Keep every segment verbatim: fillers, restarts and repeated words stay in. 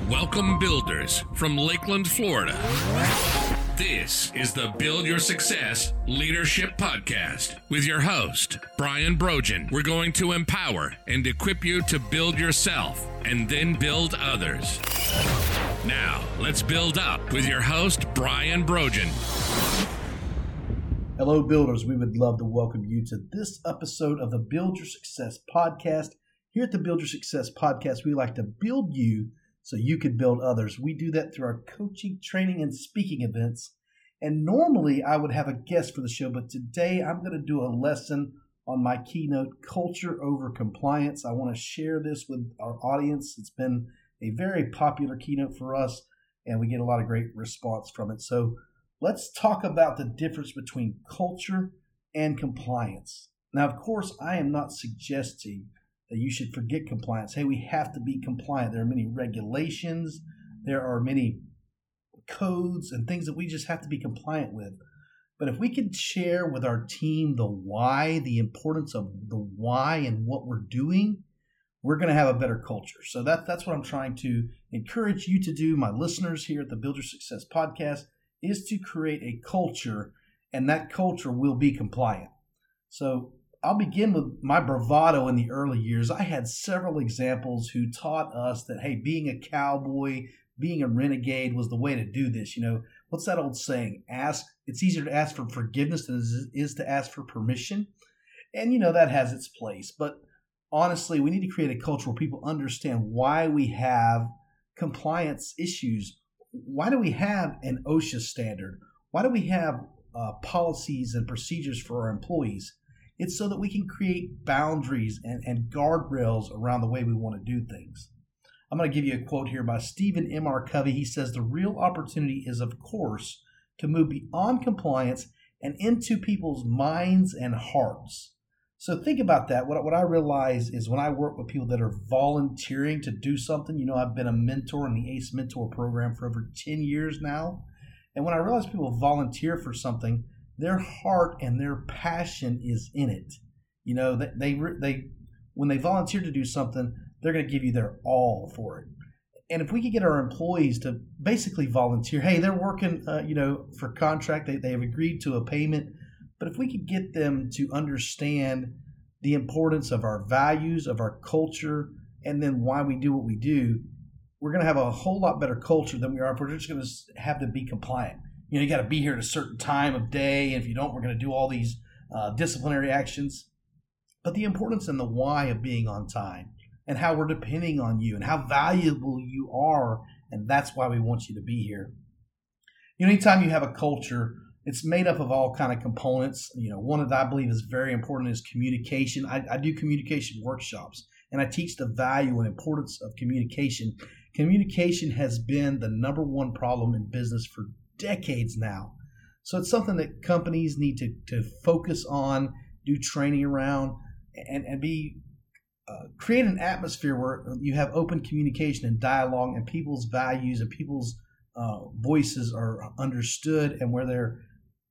Welcome builders from Lakeland, Florida. This is the Build Your Success Leadership Podcast with your host, Brian Brogan. We're going to empower and equip you to build yourself and then build others. Now, let's build up with your host, Brian Brogan. Hello, builders. We would love to welcome you to this episode of the Build Your Success Podcast. Here at the Build Your Success Podcast, we like to build you so you can build others. We do that through our coaching, training, and speaking events. And normally I would have a guest for the show, but today I'm going to do a lesson on my keynote, Culture Over Compliance. I want to share this with our audience. It's been a very popular keynote for us, and we get a lot of great response from it. So let's talk about the difference between culture and compliance. Now, of course, I am not suggesting that you should forget compliance. Hey, we have to be compliant. There are many regulations. There are many codes and things that we just have to be compliant with. But if we could share with our team the why, the importance of the why and what we're doing, we're going to have a better culture. So that, that's what I'm trying to encourage you to do, my listeners here at the Build Your Success Podcast, is to create a culture, and that culture will be compliant. So I'll begin with my bravado in the early years. I had several examples who taught us that, hey, being a cowboy, being a renegade was the way to do this. You know, what's that old saying? Ask. It's easier to ask for forgiveness than it is to ask for permission. And, you know, that has its place. But honestly, we need to create a culture where people understand why we have compliance issues. Why do we have an OSHA standard? Why do we have uh, policies and procedures for our employees? It's so that we can create boundaries and, and guardrails around the way we want to do things. I'm going to give you a quote here by Stephen M R Covey. He says, "The real opportunity is, of course, to move beyond compliance and into people's minds and hearts." So think about that. What, what I realize is when I work with people that are volunteering to do something, you know, I've been a mentor in the ACE Mentor program for over ten years now. And when I realize people volunteer for something, their heart and their passion is in it. You know, they, they, they when they volunteer to do something, they're going to give you their all for it. And if we could get our employees to basically volunteer, hey, they're working, uh, you know, for contract, they, they have agreed to a payment. But if we could get them to understand the importance of our values, of our culture, and then why we do what we do, we're going to have a whole lot better culture than we are if we're just going to have to be compliant. You know, you got to be here at a certain time of day. And if you don't, we're going to do all these uh, disciplinary actions. But the importance and the why of being on time and how we're depending on you and how valuable you are. And that's why we want you to be here. You know, anytime you have a culture, it's made up of all kind of components. You know, one that I believe is very important is communication. I, I do communication workshops, and I teach the value and importance of communication. Communication has been the number one problem in business for decades now. So it's something that companies need to, to focus on, do training around, and, and be uh, create an atmosphere where you have open communication and dialogue, and people's values and people's uh, voices are understood, and where they're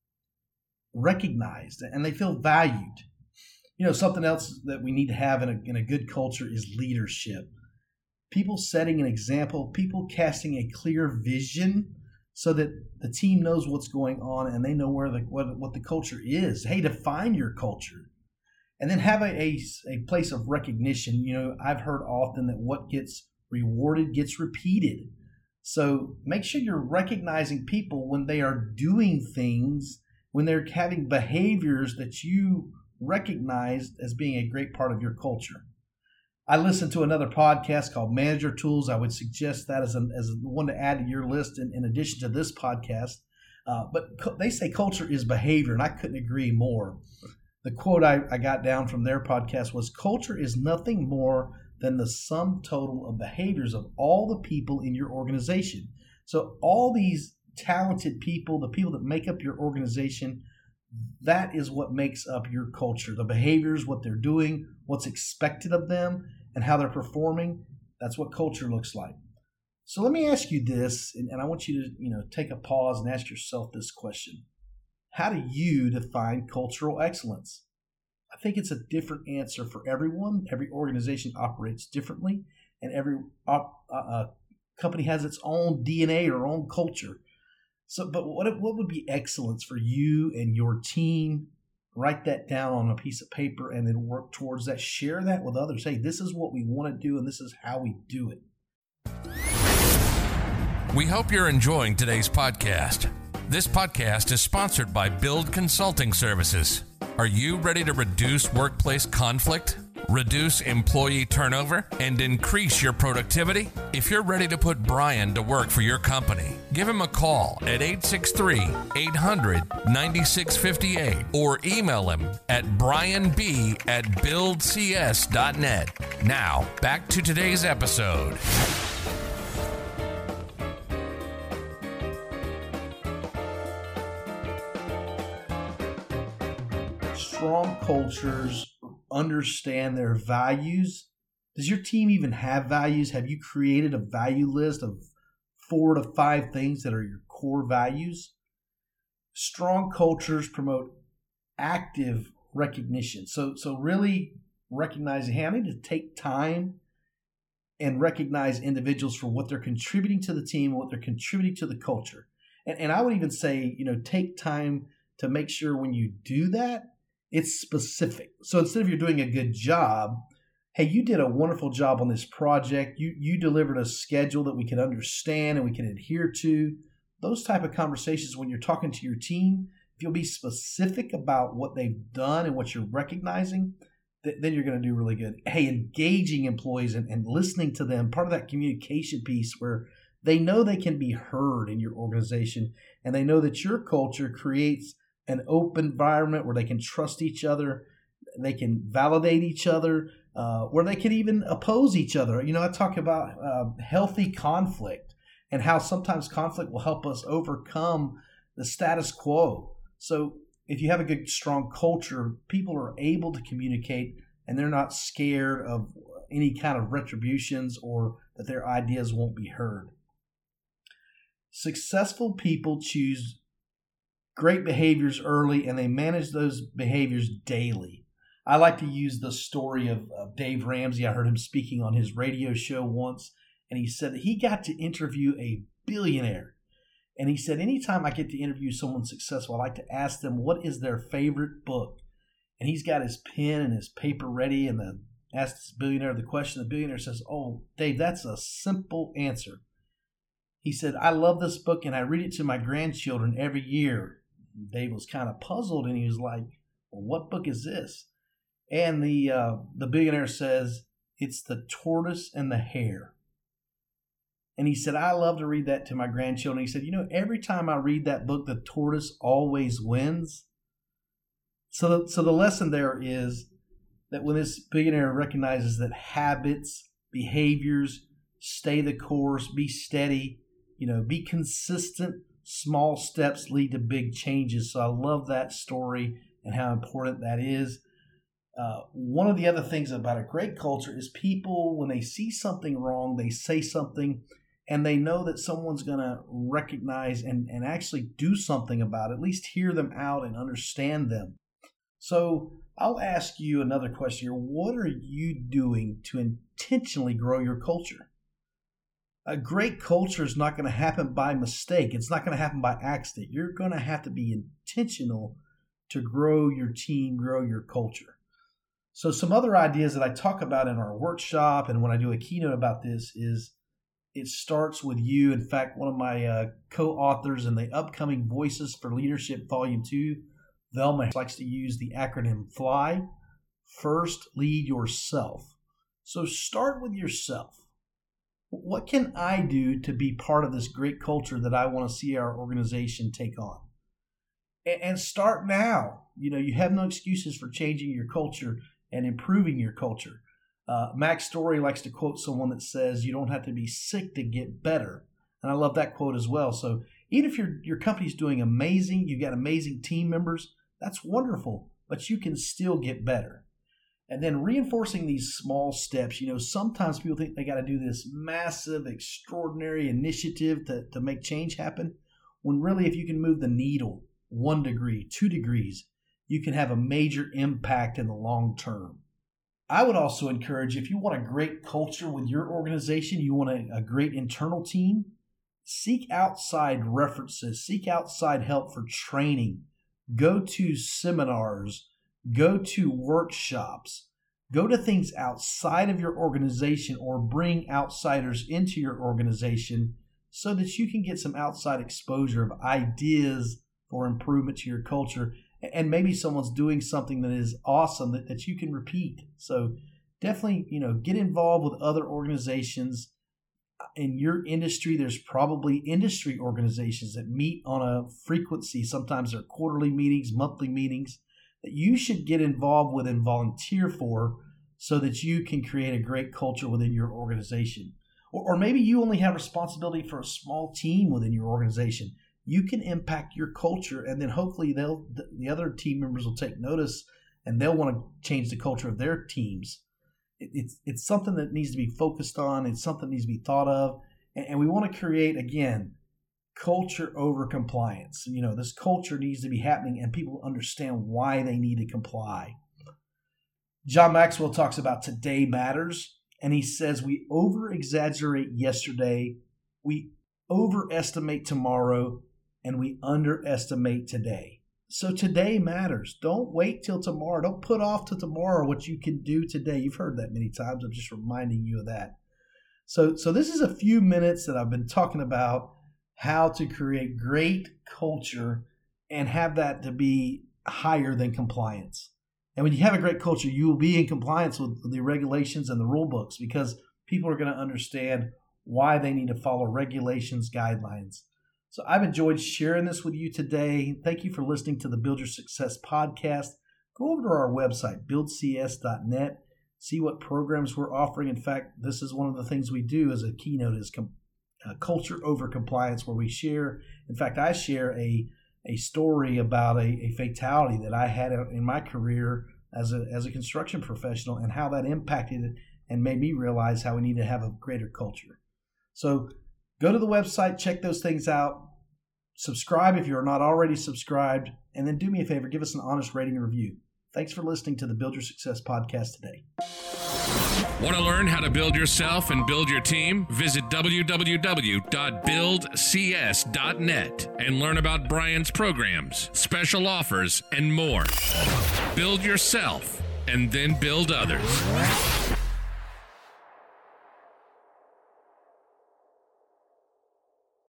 recognized and they feel valued. You know, something else that we need to have in a, in a good culture is leadership. People setting an example, people casting a clear vision so that the team knows what's going on and they know where the what, what the culture is. Hey, define your culture. And then have a, a, a place of recognition. You know, I've heard often that what gets rewarded gets repeated. So make sure you're recognizing people when they are doing things, when they're having behaviors that you recognize as being a great part of your culture. I listened to another podcast called Manager Tools. I would suggest that as, a, as one to add to your list in, in addition to this podcast. Uh, but co- they say culture is behavior, and I couldn't agree more. The quote I, I got down from their podcast was, "Culture is nothing more than the sum total of behaviors of all the people in your organization." So all these talented people, the people that make up your organization, that is what makes up your culture. The behaviors, what they're doing, what's expected of them, and how they're performing. That's what culture looks like. So let me ask you this, and, and I want you to, you know, take a pause and ask yourself this question. How do you define cultural excellence? I think it's a different answer for everyone. Every organization operates differently, and every uh, uh, company has its own D N A or own culture. So, but what what would be excellence for you and your team? Write that down on a piece of paper and then work towards that. Share that with others. Hey, this is what we want to do and this is how we do it. We hope you're enjoying today's podcast. This podcast is sponsored by Build Consulting Services. Are you ready to reduce workplace conflict, reduce employee turnover, and increase your productivity? If you're ready to put Brian to work for your company, give him a call at eight six three, eight hundred, nine six five eight or email him at brianb at build c s dot net. Now, back to today's episode. Strong cultures understand their values. Does your team even have values? Have you created a value list of four to five things that are your core values? Strong cultures promote active recognition. So, so really recognizing, hey, I need to take time and recognize individuals for what they're contributing to the team, what they're contributing to the culture. And, and I would even say, you know, take time to make sure when you do that, it's specific. So instead of you're doing a good job, hey, you did a wonderful job on this project. You you delivered a schedule that we can understand and we can adhere to. Those type of conversations when you're talking to your team, if you'll be specific about what they've done and what you're recognizing, th- then you're going to do really good. Hey, engaging employees and, and listening to them, part of that communication piece where they know they can be heard in your organization and they know that your culture creates an open environment where they can trust each other, they can validate each other, uh, where they can even oppose each other. You know, I talk about uh, healthy conflict and how sometimes conflict will help us overcome the status quo. So if you have a good, strong culture, people are able to communicate and they're not scared of any kind of retributions or that their ideas won't be heard. Successful people choose great behaviors early, and they manage those behaviors daily. I like to use the story of, of Dave Ramsey. I heard him speaking on his radio show once, and he said that he got to interview a billionaire. And he said, anytime I get to interview someone successful, I like to ask them what is their favorite book. And he's got his pen and his paper ready, and the asks this billionaire the question. The billionaire says, oh, Dave, that's a simple answer. He said, I love this book, and I read it to my grandchildren every year. Dave was kind of puzzled, and he was like, well, what book is this? And the uh, the billionaire says, it's The Tortoise and the Hare. And he said, I love to read that to my grandchildren. He said, you know, every time I read that book, the tortoise always wins. So the, so the lesson there is that when this billionaire recognizes that habits, behaviors, stay the course, be steady, you know, be consistent, small steps lead to big changes. So I love that story and how important that is. Uh, one of the other things about a great culture is people, when they see something wrong, they say something and they know that someone's going to recognize and, and actually do something about it, at least hear them out and understand them. So I'll ask you another question here. What are you doing to intentionally grow your culture? A great culture is not going to happen by mistake. It's not going to happen by accident. You're going to have to be intentional to grow your team, grow your culture. So some other ideas that I talk about in our workshop and when I do a keynote about this is it starts with you. In fact, one of my uh, co-authors in the upcoming Voices for Leadership Volume two, Velma, likes to use the acronym FLY. First, lead yourself. So start with yourself. What can I do to be part of this great culture that I want to see our organization take on? And start now. You know, you have no excuses for changing your culture and improving your culture. Uh, Max Story likes to quote someone that says, you don't have to be sick to get better. And I love that quote as well. So even if your your company's doing amazing, you've got amazing team members, that's wonderful, but you can still get better. And then reinforcing these small steps. You know, sometimes people think they got to do this massive, extraordinary initiative to, to make change happen, when really if you can move the needle one degree, two degrees, you can have a major impact in the long term. I would also encourage, if you want a great culture with your organization, you want a, a great internal team, seek outside references, seek outside help for training, go to seminars, go to workshops, go to things outside of your organization or bring outsiders into your organization so that you can get some outside exposure of ideas for improvement to your culture. And maybe someone's doing something that is awesome that, that you can repeat. So definitely, you know, get involved with other organizations. In your industry, there's probably industry organizations that meet on a frequency. Sometimes they're quarterly meetings, monthly meetings that you should get involved with and volunteer for so that you can create a great culture within your organization. Or, or maybe you only have responsibility for a small team within your organization. You can impact your culture, and then hopefully they'll the other team members will take notice and they'll want to change the culture of their teams. It, it's it's something that needs to be focused on. It's something that needs to be thought of, and, and we want to create, again, culture over compliance. You know, this culture needs to be happening, and people understand why they need to comply. John Maxwell talks about today matters, and he says we over-exaggerate yesterday, we overestimate tomorrow, and we underestimate today. So today matters. Don't wait till tomorrow. Don't put off to tomorrow what you can do today. You've heard that many times. I'm just reminding you of that. So, so this is a few minutes that I've been talking about how to create great culture and have that to be higher than compliance. And when you have a great culture, you will be in compliance with the regulations and the rule books because people are going to understand why they need to follow regulations, guidelines. So I've enjoyed sharing this with you today. Thank you for listening to the Build Your Success podcast. Go over to our website, build c s dot net, see what programs we're offering. In fact, this is one of the things we do as a keynote is com- uh, culture over compliance, where we share. In fact, I share a, a story about a, a fatality that I had in my career as a, as a construction professional and how that impacted it and made me realize how we need to have a greater culture. So go to the website, check those things out, subscribe if you're not already subscribed, and then do me a favor, give us an honest rating and review. Thanks for listening to the Build Your Success podcast today. Want to learn how to build yourself and build your team? Visit w w w dot build c s dot net and learn about Brian's programs, special offers, and more. Build yourself and then build others.